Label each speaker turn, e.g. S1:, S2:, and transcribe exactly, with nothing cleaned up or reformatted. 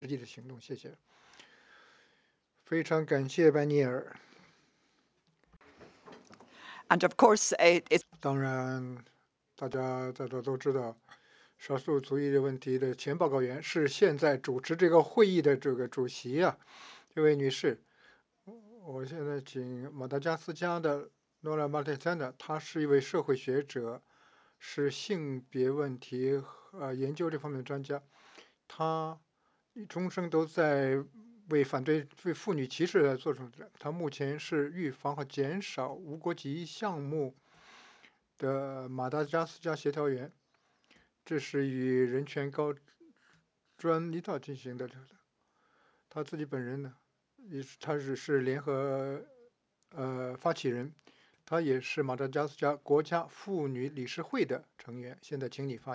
S1: 实际的行动。谢谢，非常感谢班尼尔。
S2: And of course, it, it's
S1: 当然，大家在座都知道，少数族裔的问题的前报告员是现在主持这个会议的这个主席啊，这位女士。我现在请马达加斯加的诺拉马特塞纳，她是一位社会学者，是性别问题呃研究这方面的专家。她终生都在为反对对妇女歧视来做出的。她目前是预防和减少无国籍项目的马达加斯加协调员，这是与人权高专一道进行的。他自己本人呢，也是他只是联合呃发起人，他也是马达加斯加国家妇女理事会的成员。现在请你发言。